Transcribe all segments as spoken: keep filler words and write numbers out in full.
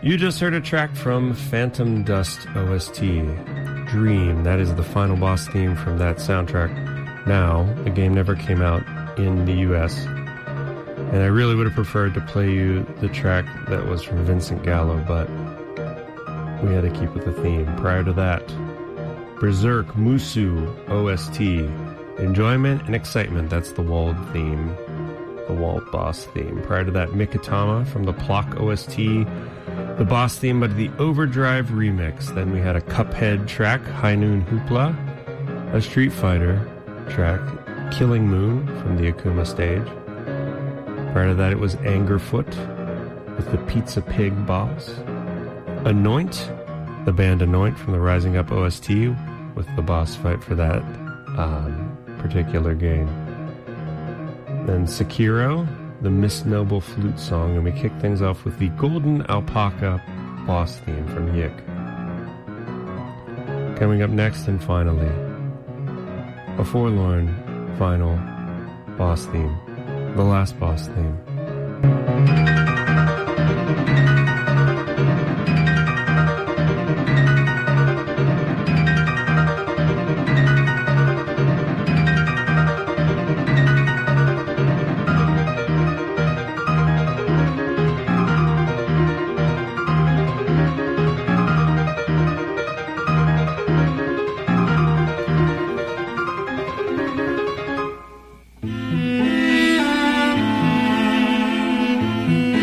You just heard a track from Phantom Dust O S T, Dream. That is the final boss theme from that soundtrack. Now, the game never came out in the U S, and I really would have preferred to play you the track that was from Vincent Gallo, but we had to keep with the theme. Prior to that, Berserk Musou O S T, Enjoyment and Excitement. That's the Wald theme, the Wald boss theme. Prior to that, Mikitama from the Plock O S T, the boss theme, but the Overdrive remix. Then we had a Cuphead track, High Noon Hoopla, a Street Fighter track, Killing Moon from the Akuma stage. Prior to that, it was Angerfoot with the Pizza Pig boss. Anoint, the band Anoint from the Rising Up O S T with the boss fight for that um, particular game. Then Sekiro, the Miss Noble flute song, and we kick things off with the Golden Alpaca boss theme from Yik. Coming up next and finally, a forlorn final boss theme, the last boss theme. Thank you.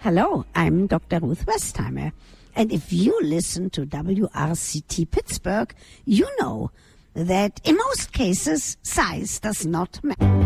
Hello, I'm Doctor Ruth Westheimer. And if you listen to W R C T Pittsburgh, you know that in most cases, size does not matter.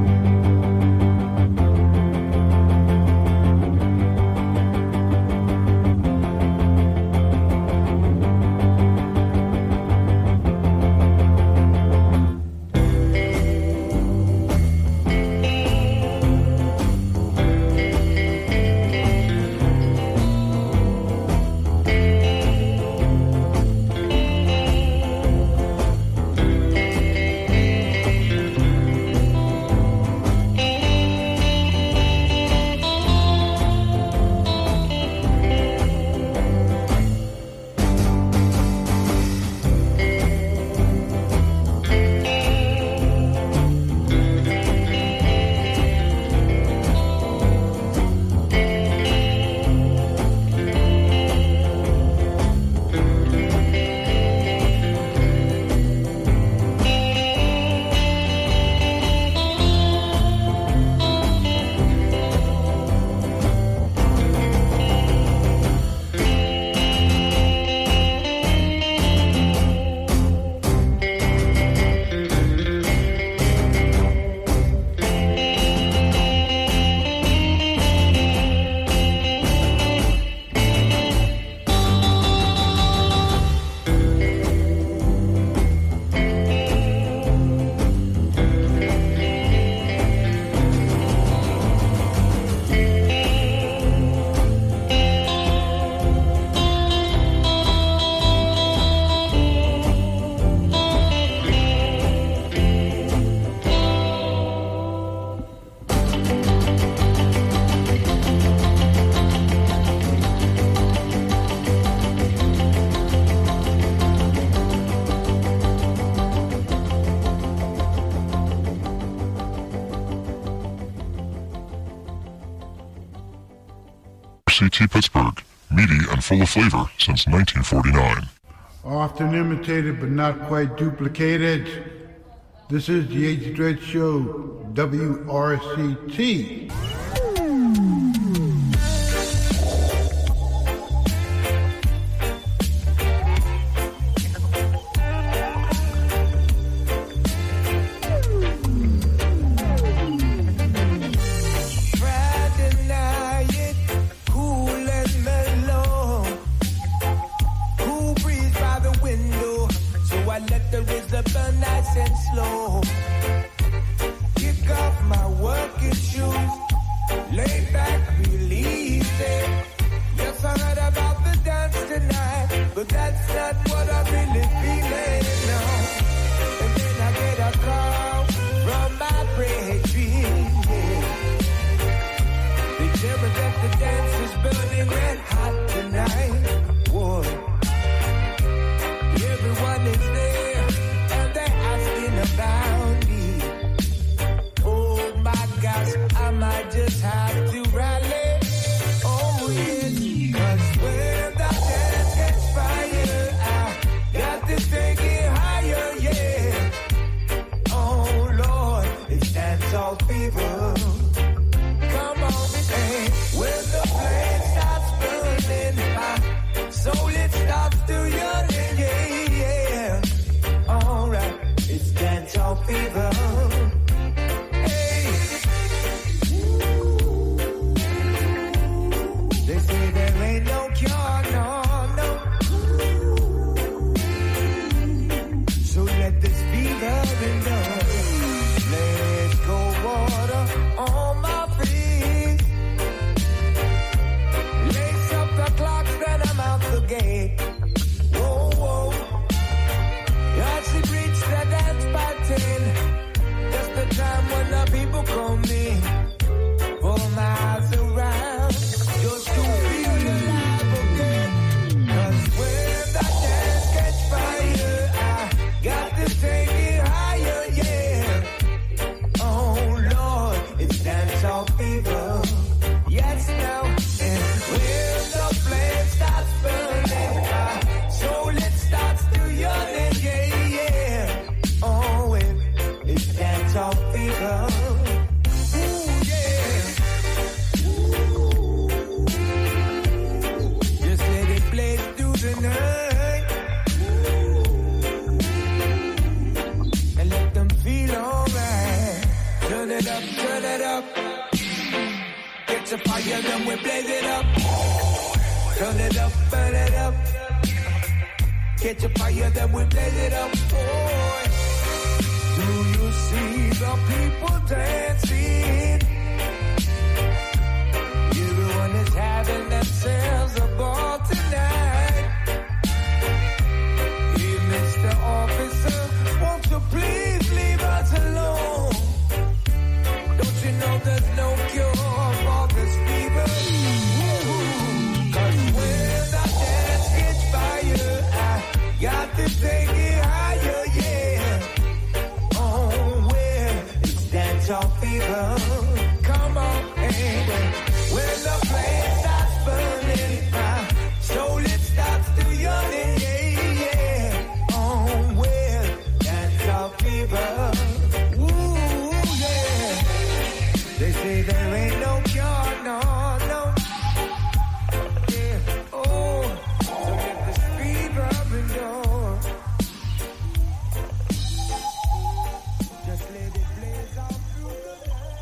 C T Pittsburgh, meaty and full of flavor since nineteen forty-nine. Often imitated but not quite duplicated, this is the H Dread Show, W R C T. Take it higher, yeah. up, turn it up. Get your fire, then we blaze it up. Turn it up, burn it up. Get your fire, then we blaze it up. Boy, do you see the people dancing? Everyone is having themselves a ball tonight. Hey, Mister Officer, won't you please leave us alone? Don't you know there's no cure for this fever? Cause when the dance gets fire, I got to take it higher, yeah. Oh, well, it's dancehall fever. Come on, baby. When the flame starts burning, my soul it starts to yearning, yeah, yeah. Oh, well, dancehall fever. Ooh, yeah. They say there ain't no cure, no, no. Yeah, oh, so let this fever endure. Just let it blaze out through the night.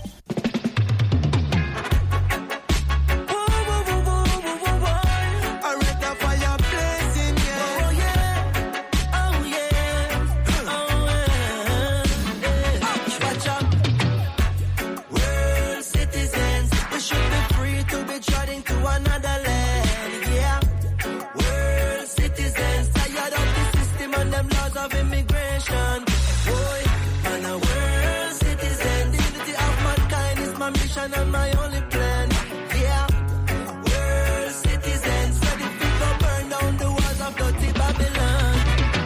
And my only plan, yeah. World citizens, ready to go burn down the walls of dirty Babylon.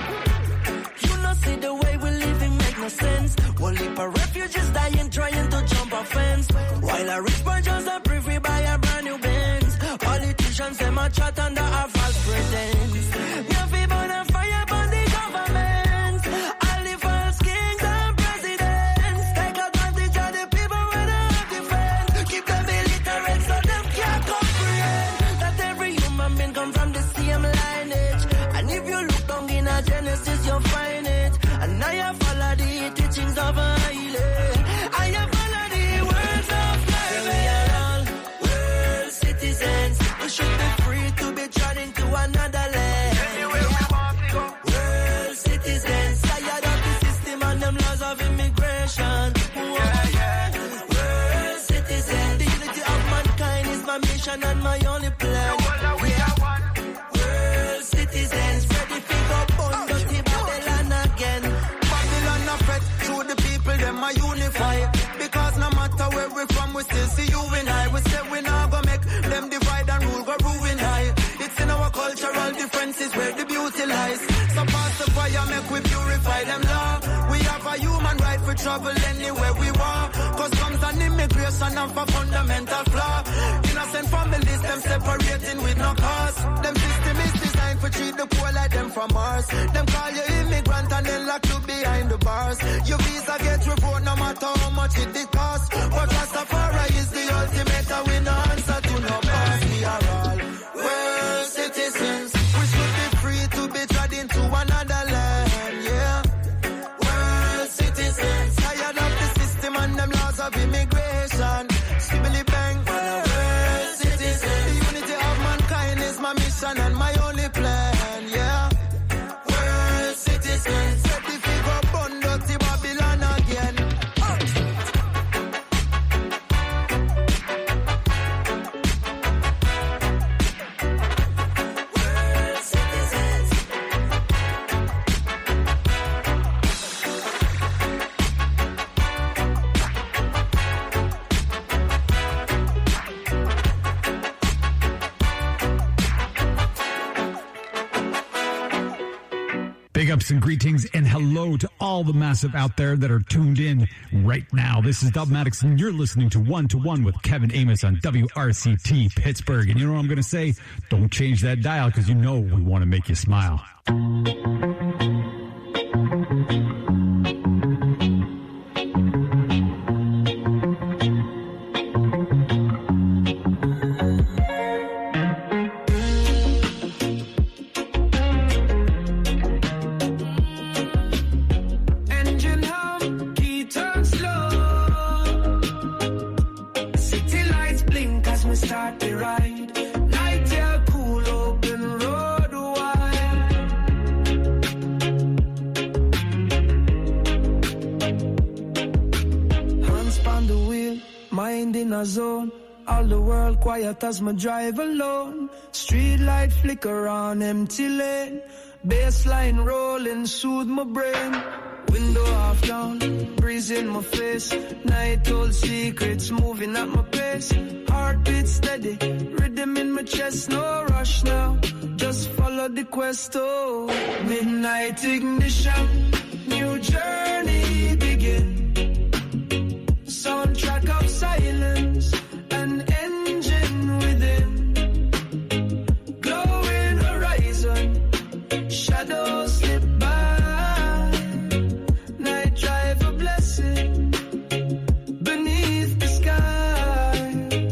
You know, see the way we living make no sense. One leap of refugees dying trying to jump a fence, while a rich boy just a free buy a brand new Benz. Politicians them a chat under a false pretense. Me a fi burn a fire burn the government. All the false kings and presidents take advantage of the people when they have defense. Keep them illiterate so them can't comprehend that every human being come from the same lineage. And if you look down in a Genesis, you'll find it. And I have followed the teachings of a healer. I have followed the words of life. We are all world citizens. We should be free to be drawn into another land. Anywhere we want to go. World citizens, tired of the system and them laws of immigration. Yeah, yeah. World citizens, the unity of mankind is my mission and my only plan. Yeah. World citizens, ready to go burn dirty Babylon again. Babylon a fret, through the people them a unify. Because no matter where we from, we still see you and I. We say we not go make them divide and rule, go ruin high. It's in our cultural differences where the beauty lies. So pass the fire, make we purify them law. We have a human right for travel anywhere we want. Customs and immigration have a fundamental flaw. Innocent families, them separating with no cause. Them system is designed for treat the poor like them from Mars. Them call you immigrant and then lock you behind the bars. Your visa gets revoked no matter how much it did cost. But Rastafari is the ultimate and we no answer to no boss. We are all world citizens. We should be free to be trod into another land, yeah. World citizens, tired of the system and them laws of immigration. Sibbly bang, world citizens. The unity of mankind is my mission and my only plan, yeah. World citizens, ready to go burn dirty Babylon again. Big ups and greetings and hello to all the massive out there that are tuned in right now. This is Dubmatics and you're listening to One to One with Kevin Amos on W R C T Pittsburgh. And you know what I'm going to say? Don't change that dial because you know we want to make you smile. Engine hum, key turn slow. mind in a zone. All the world quiet as me drive alone. Street light flicker on empty lane. Bassline rolling, soothe my brain. Window half down, breeze in my face. Night old secrets moving at my pace. Heartbeat steady, rhythm in my chest. No rush now, just follow the quest. Oh, midnight ignition, new journey begin. Soundtrack of silence, an engine within. Glowing horizon, shadows slip by. Night drive a blessing beneath the sky.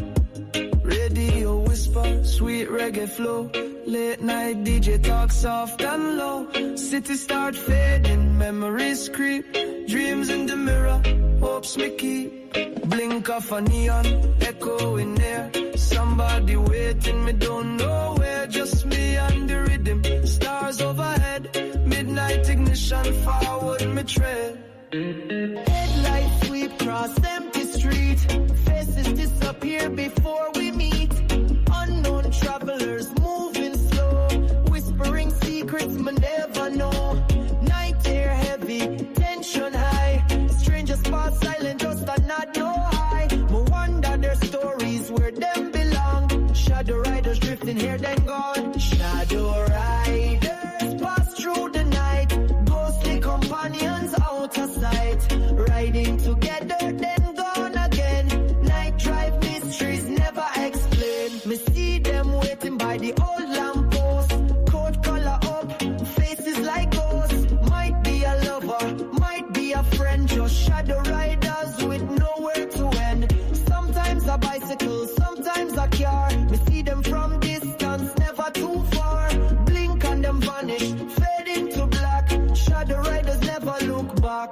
Radio whisper, sweet reggae flow. Late night D J talk soft and low. City start fading, memories creep. Dreams in the mirror, hopes me keep. Blink of a neon, echo in there. Somebody waiting, me don't know where. Just me and the rhythm, stars overhead. Midnight ignition, forward me tread. Headlight sweep cross empty street. Faces disappear before we meet. Unknown travelers moving slow. Whispering secrets me never know. Night air heavy, tension high. Strangers pass silent, just a nod, no hi. Me wonder their stories, where them belong. Shadow riders drifting here then gone. Shadow riders pass through the night. Ghostly companions out of sight. Riding together then gone again. Night drive mysteries never explained. Me see them waiting by the old lamppost. Coat collar up, faces like ghosts. Might be a lover, might be a friend. Just shadow riders with nowhere to end. Sometimes a bicycle, sometimes a car. Me see them from distance, never too far. Blink and them vanish, fade into black. Shadow riders never look back.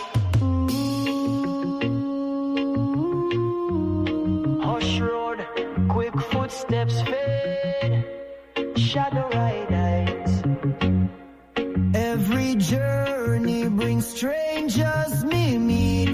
Hush road, quick footsteps fade. Shadow riders. Every journey brings strangers me meet.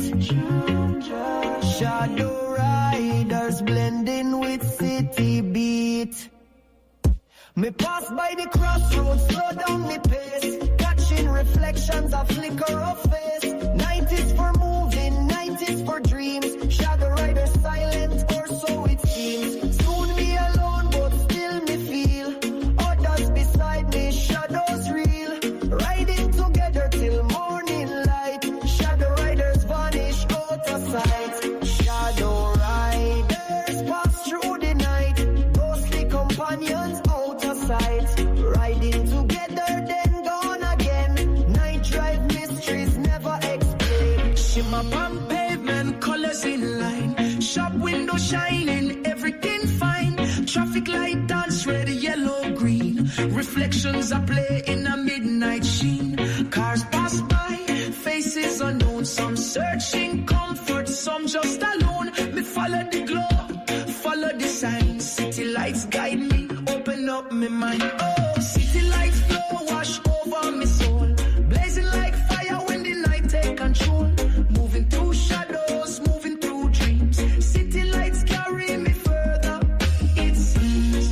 Shadow riders blending with city beat. Me pass by the crossroads, slow down me pace. Catching reflections of flicker of face. Night is for moving, night is for dreams. Shadow riders silent, or so it seems. Soon be alone, but still me feel. Others beside me, shadows real. Riding together till morning light. Shadow riders vanish out of sight. Shadow riders pass through the night. Ghostly companions out of sight. Riding together then gone again. Night drive mysteries never explained. Shimmer on pavement, colors in line. Shop window shining, everything fine. Traffic light dance, red, yellow, green. Reflections are play in a midnight sheen. Cars pass by, faces unknown. Some searching comfort, some just alone. Me follow the glow, follow the signs. City lights guide me, open up my mind. Oh, city lights flow, wash over me soul. Blazing like fire when the night take control. Moving through shadows, moving through dreams. City lights carry me further, it seems.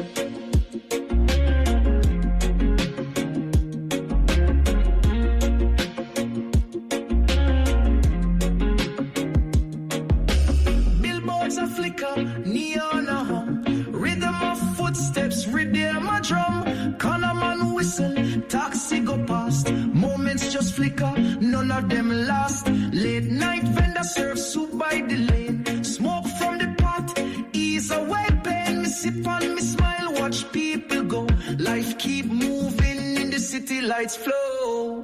Billboards a flicker, neon a hum. Rhythm of footsteps, rhythm a drum. Corner man whistle, taxi go past. Moments just flicker, none of them last. Late night vendor serve soup by the lane. Smoke from the pot, ease away pain. Me sip on me smile, watch people go. Life keep moving in the city lights flow.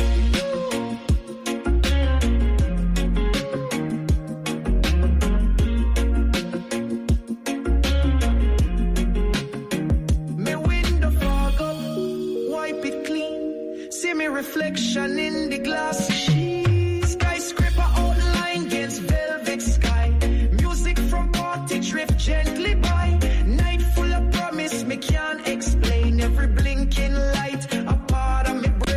Me window fog up, wipe it clean. See me reflection in the glass. Skyscraper outline against velvet sky. Music from party drift gently by. Night full of promise, me can't explain. Every blinking light, a part of me brain.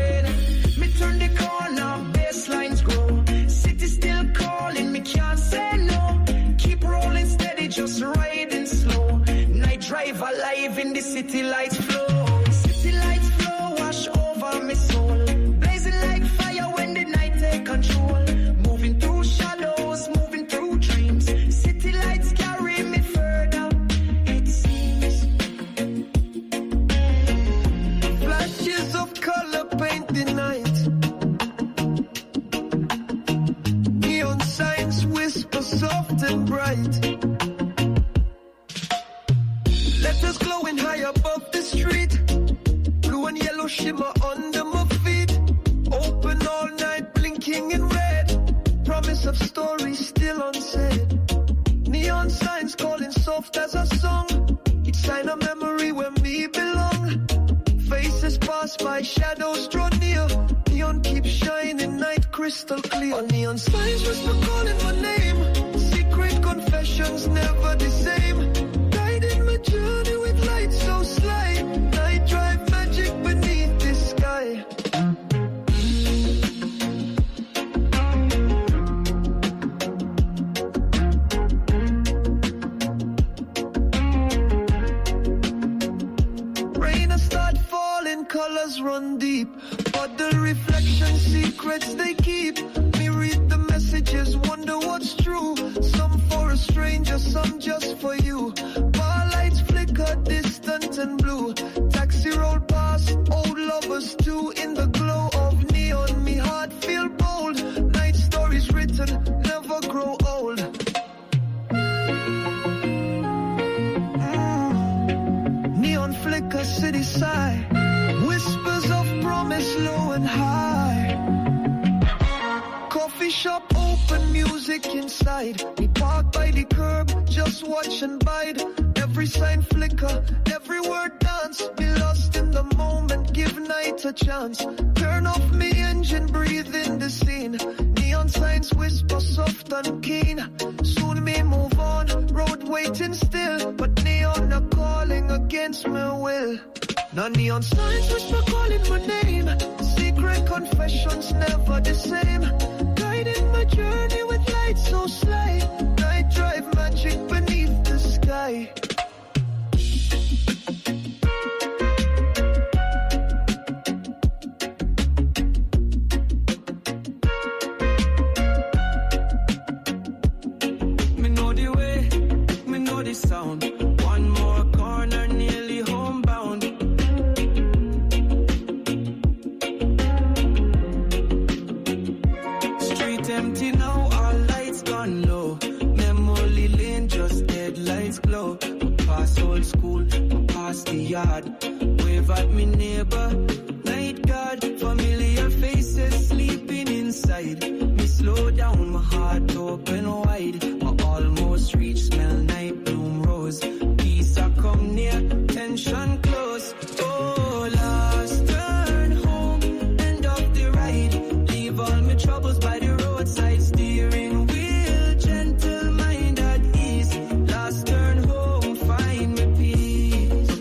bright. Letters glowing high above the street. Blue and yellow shimmer under my feet. Open all night, blinking in red. Promise of stories still unsaid. Neon signs calling soft as a song. Each sign a memory where me belong. Faces pass by, shadows draw near. Neon keeps shining, night crystal clear. On neon signs whisper calling my name. Secret confessions never the same. Guiding my journey with light so slight. Night drive magic beneath the sky. Colors run deep, but the reflection secrets they keep. Me read the messages, wonder what's true. Some for a stranger, some just for you. Bar lights flicker, distant and blue. Taxi roll past, old lovers too. In the glow of neon, me heart feel bold. Night stories written, never grow old. Mm. Neon flicker, city side. Whispers of promise low and high. Coffee shop open, music inside. We park by the curb, just watch and bide. Every sign flicker, every word dance. Be lost in the moment, give night a chance. Turn off me engine, breathe in the scene. Neon signs whisper soft and keen. Soon me move on, road waiting still. But neon are calling against my will. Now neon signs whisper calling my name. Secret confessions never the same. Guiding my journey with light so slight. Night drive magic beneath the sky. Me know the way, me know the sound. One more corner, nearly homebound. Empty now, all lights gone low. Memory lane, just headlights glow. We pass old school, we pass the yard. Wave at me neighbor, night guard. Familiar faces sleeping inside. Me slow down, my heart open wide. I almost reach, smell night bloom rose. Peace I come near, tension close. Oh, last turn home, end of the ride. Leave all my troubles by the roadside, steering wheel, gentle mind at ease. Last turn home, find me peace.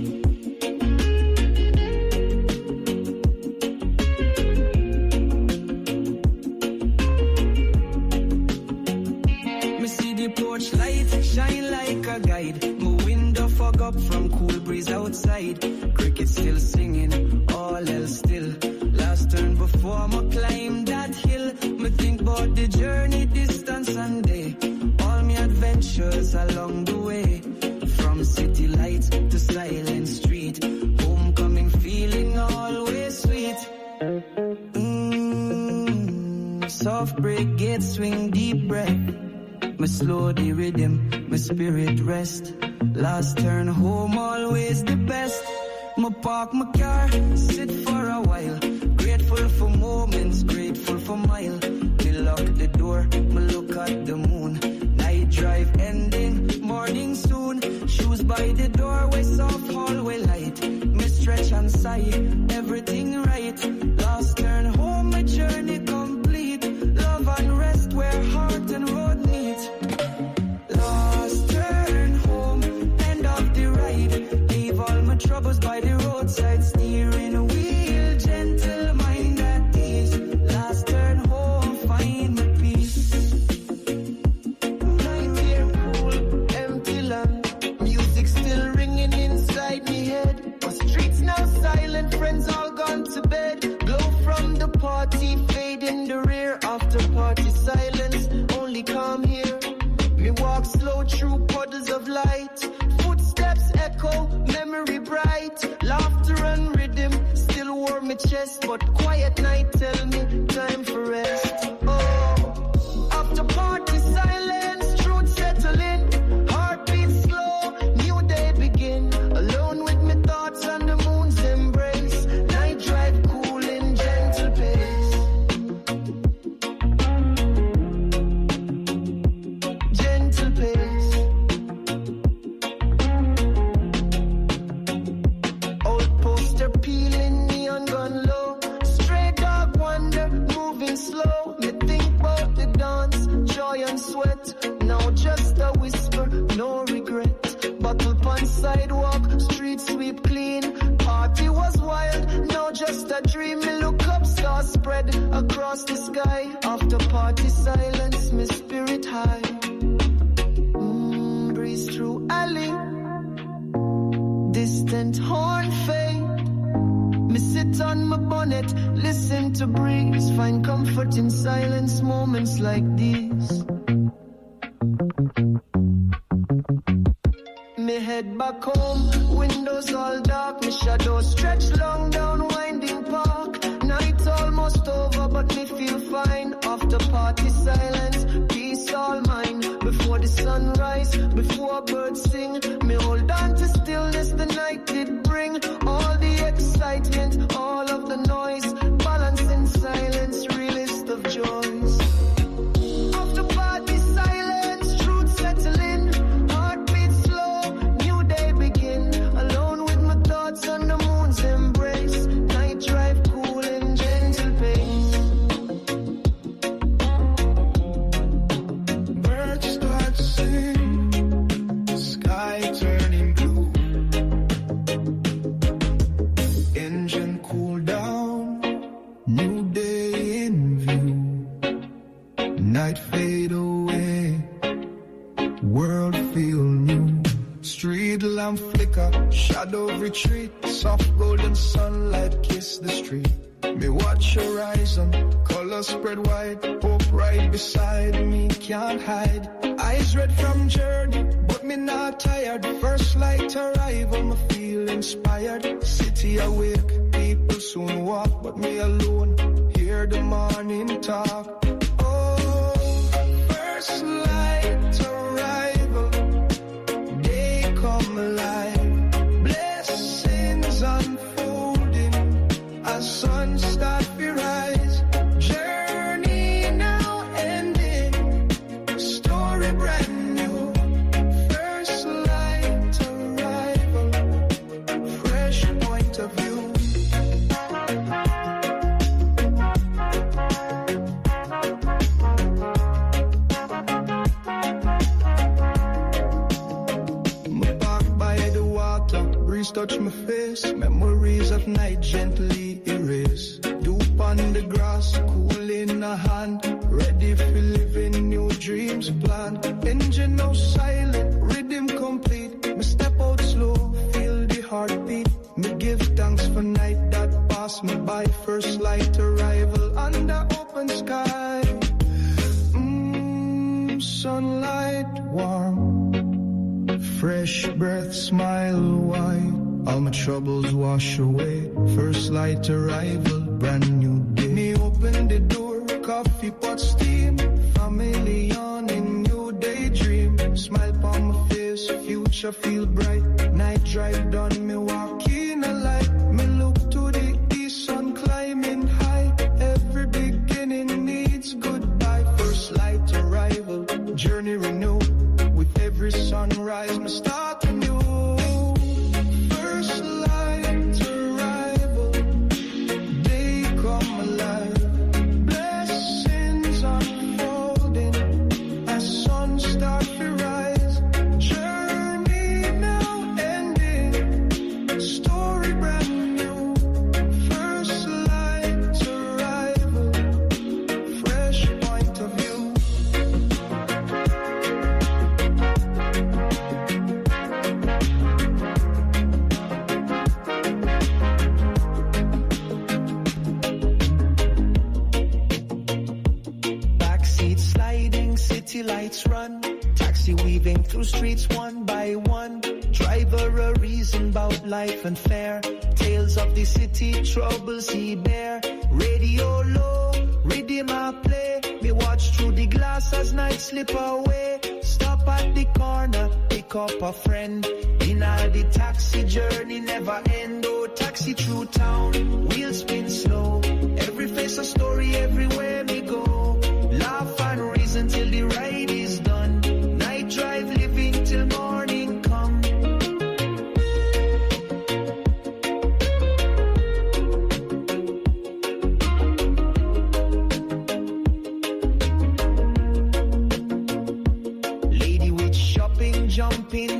Me see the porch light shine like a guide. My window fog up from cool breeze outside. Cricket still singing, all else still. Last turn before me climb that hill. Me think about the journey, distance and day. All me adventures along the way. From city lights to silent street. Homecoming feeling always sweet. Mm, soft break, gate swing, deep breath. Me slow the rhythm, my spirit rest. Last turn home, always the best. Me park my car, sit for a while. Grateful for moments, grateful for mile. Me lock the door, me look at the moon. Night drive ending, morning soon. Shoes by the doorway, soft hallway light. Me stretch and sigh, everything right. Last turn home, my journey complete. Love and rest where heart and road meet. Last turn home, end of the ride. Leave all my troubles by the roadside, steering wheel, gentle mind at ease. Last slow. Me think about the dance, joy and sweat. Now just a whisper, no regret. Bottle pan sidewalk, street sweep clean. Party was wild, now just a dream. Me look up, star spread across the sky. After party silence, me spirit high. Mm, breeze through alley, distant horn fade. Me sit on my bonnet, listen to breeze. Find comfort in silence, moments like these. Me head back home, windows all dark. Me shadow stretch long down winding park. Night almost over, but me feel fine. After party silence, peace all mine. Before the sunrise, before birds sing, me hold on to stillness the night did bring. All the excitement, all of the noise, balance in silence, realest of joys. After party silence, truth settle in. Heartbeat slow, new day begin. Alone with my thoughts on the moon's embrace. Night drive cool and gentle pace. Birds start to sing, sky turning blue. Engine cool down, new day in view. Night fade away, world feel new. Street lamp flicker, shadow retreat. Soft golden sunlight kiss the street. Me watch horizon, color spread wide. Hope right beside me, can't hide. Eyes red from journey, but me not tired. First light arrival, me feel inspired. City awake, people soon walk, but me alone. Hear the morning talk. Oh, first light arrival, day come alive. Blessings unfolding as sun start to rise. Journey now ending, story brand new. First light arrival, fresh point of view. Me park by the water, breeze touch my face. Memories of night gently erase. Dew on the grass, cool in the hand. Ready for living new dreams planned. Engine now silent, rhythm complete. Me step out slow, feel the heartbeat. Me give thanks for night that passed me by. First light arrival under open sky. Mmm, sunlight warm, fresh breath, smile wide. All my troubles wash away. First light arrival, brand new day. Me open the door, coffee pot steam. Family on in new daydream. Smile on my face, future feel bright. Night drive done, me walk in a light. Me look to the east, sun climbing high. Every beginning needs goodbye. First light arrival, journey renew. With every sunrise, me start anew. First light arrival, day come alive. Blessings unfolding as sun start to rise. Journey now ending, story brand new. First light arrival, fresh point of view. Backseat sliding, city lights run. Taxi weaving through streets one by one. Driver a reason about life and fare. Tales of the city, troubles he bear. Radio low, rhythm I play. Me watch through the glass as night slip away. Stop at the corner, pick up a friend. In all the taxi journey never end. Oh, taxi through town, wheels spin slow. Every face a story everywhere me go. Laugh and reason till the ride is done. Night drive living till morning come.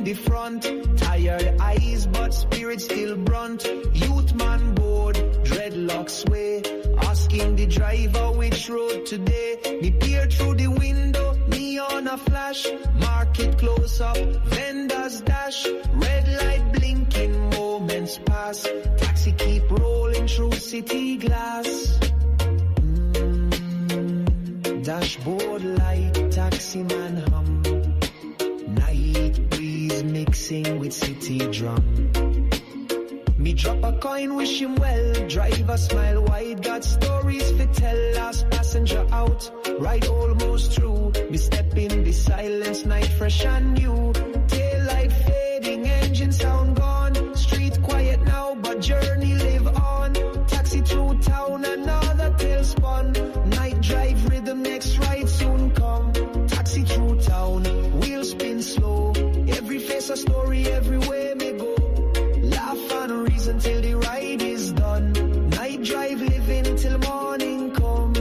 the front. Tired eyes, but spirit still brunt. Youth man bored, dreadlocks sway. Asking the driver which road today. Me peer through the window, neon a flash. Market close up, vendors dash. Red light blinking, moments pass. Taxi keep rolling through city glass. Mm, dashboard light, taxi man hum. Night breeze mixing with city drum. Me drop a coin, wish him well. Driver smile wide, got stories fi tell. Last passenger out, ride almost through. Me step in the silence, night fresh and new. Taillight fading, engine sound gone. Street quiet now, but journey live on. Taxi through town, another tale spun. Night drive rhythm, next ride soon come. Taxi through town, wheels spin slow. Every face a story, everywhere me go. Laugh and reason till the ride is done. Night drive living till morning come.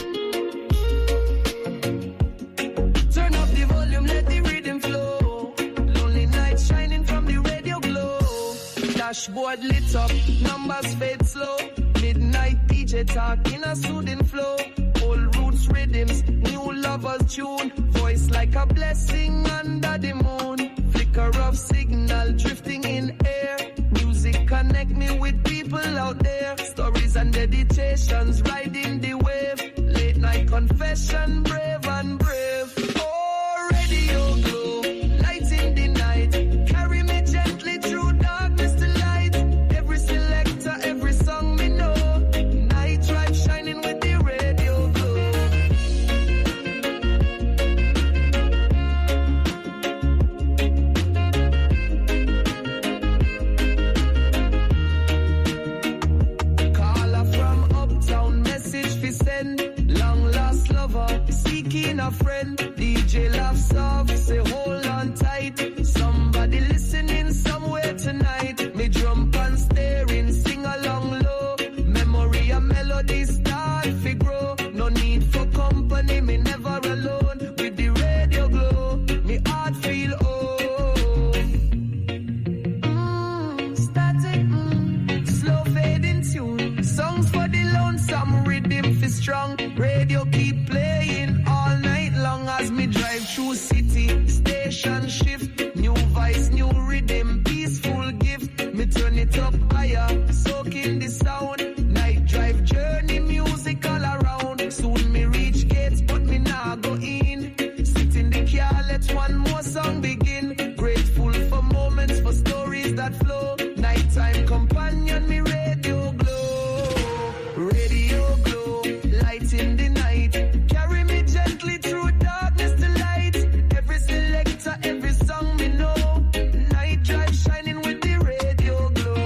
Turn up the volume, let the rhythm flow. Lonely night shining from the radio glow. Dashboard lit up, numbers fade slow. Midnight D J talk in a soothing flow. Old roots rhythms, new lovers tune. Voice like a blessing under the moon. Flicker of signal drifting in air. Music connect me with people out there. Stories and meditations riding the wave. Late night confession, brave and brave. Oh, radio glow, light in the night. Carry me gently through darkness to light. Every selector, every song me know. Night drive shining with the radio glow. Long lost lover, seeking a friend. D J laughs off, say hold on tight. Somebody listening somewhere tonight. Me jump and staring, sing along low. Memory and melody start to grow. No need for company, me never alone. With the radio glow, me heart feel oh. Mm, static, mm, slow fading tune. Songs for the lonesome, rhythm for strong. Radio keep playing all night long as me drive through city. Station shift, new voice, new rhythm, peaceful gift. Me turn it up higher, soak in the sound. Night drive journey, music all around. Soon me reach gates, but me nah go in. Sit in the car, let one more song begin. Grateful for moments, for stories that flow. Nighttime companion, me radio glow. Radio glow, light in the night. Carry me gently through darkness to light. Every selector, every song me know. Night drive shining with the radio glow.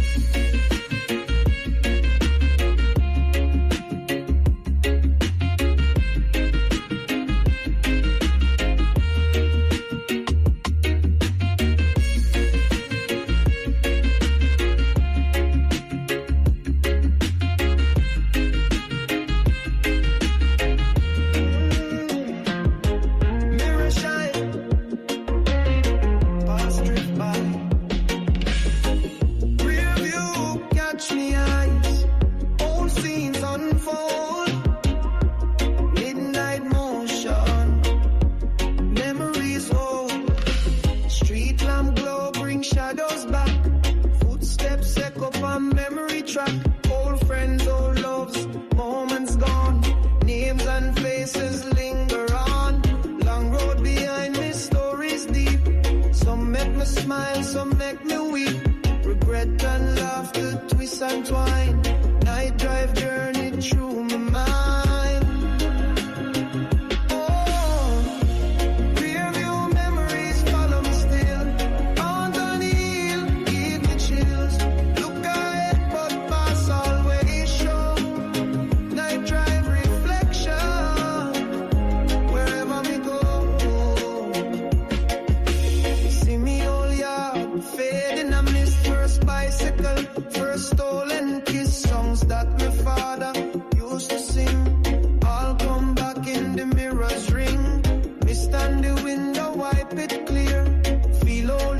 Smile, some make me weep. Regret and laughter, twist and twine. Night drive journey through my mind. Oh, rear view memories follow me still. On the hill, give me chills. Look ahead, but pass always show. Night drive reflection, wherever we go. See me all yard, fading a mist. First bicycle, first stolen kiss. Songs that my father used to sing all come back in the mirror's ring. Mist on the window, wipe it clear. Feel all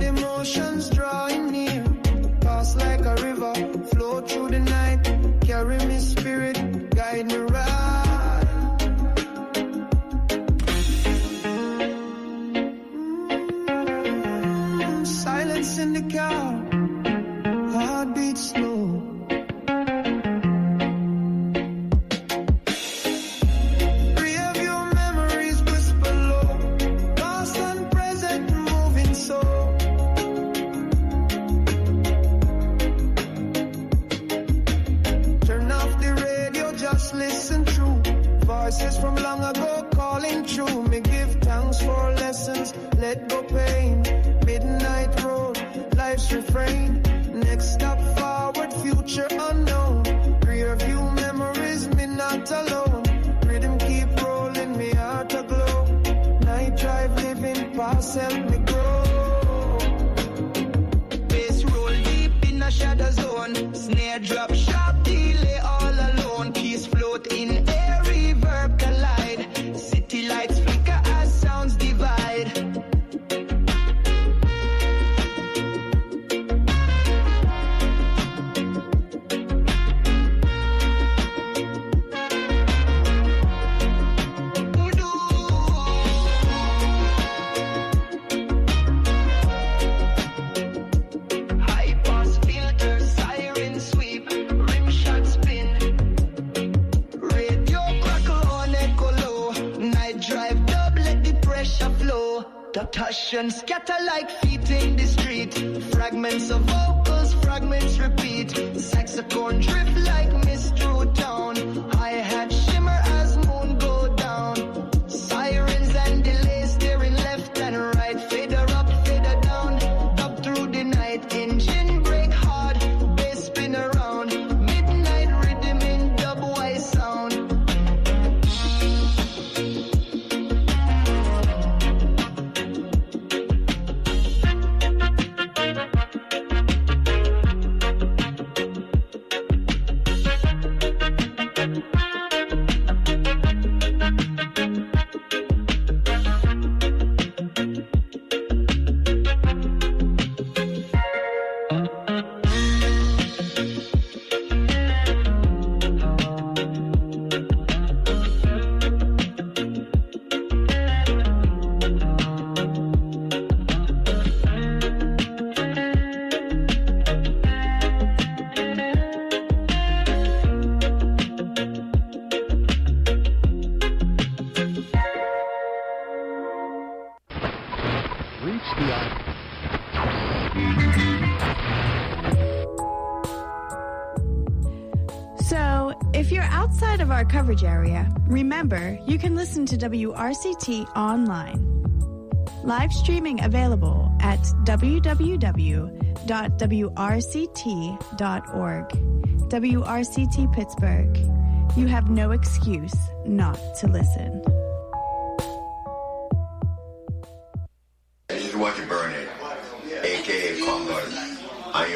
from long ago calling true. Me give thanks for lessons, let go pain. Midnight road, life's refrain. Next stop forward, future unknown. Rear view memories, me not alone. Rhythm keep rolling, me heart aglow. Night drive living past, help me grow. Bass roll deep in a shadow zone. Snare drop sharp, delay all alone. Keys float in air, reverb collide. City lights flicker as sounds divide. Percussion scatter like feet in the street. Fragments of vocals, fragments repeat. Saxophone drift like mist through town. Hi-hat shimmer as moon go down. Sirens and delays staring left and right. Fader up, fader down. Up through the night. Engine brake hard. Bass spin around. Midnight rhythm in dub-wise sound. Coverage area. Remember, you can listen to W R C T online. Live streaming available at w w w dot w r c t dot org. W R C T Pittsburgh. You have no excuse not to listen.